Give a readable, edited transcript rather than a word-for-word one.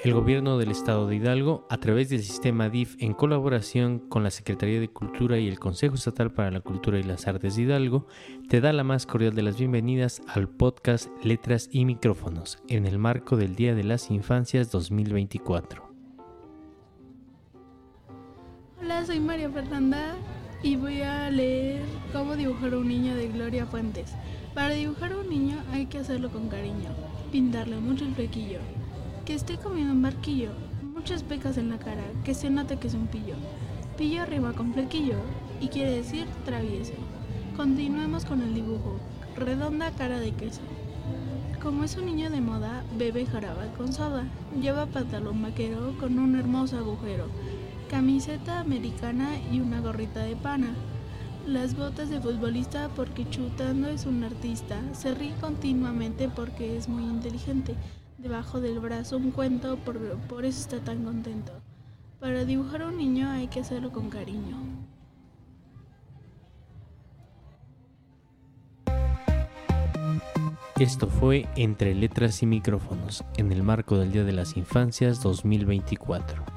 El Gobierno del Estado de Hidalgo, a través del sistema DIF en colaboración con la Secretaría de Cultura y el Consejo Estatal para la Cultura y las Artes de Hidalgo, te da la más cordial de las bienvenidas al podcast Letras y Micrófonos, en el marco del Día de las Infancias 2024. Hola, soy María Fernanda y voy a leer Cómo dibujar a un niño de Gloria Fuentes. Para dibujar a un niño hay que hacerlo con cariño, pintarle mucho el flequillo, que esté comiendo un barquillo, muchas pecas en la cara, que se nota que es un pillo. Pillo rima con flequillo y quiere decir travieso. Continuemos con el dibujo, redonda cara de queso. Como es un niño de moda, bebe jarabe con soda, lleva pantalón vaquero con un hermoso agujero, camiseta americana y una gorrita de pana. Las botas de futbolista porque chutando es un artista, se ríe continuamente porque es muy inteligente. Debajo del brazo un cuento, por eso está tan contento. Para dibujar a un niño hay que hacerlo con cariño. Esto fue Entre Letras y Micrófonos, en el marco del Día de las Infancias 2024.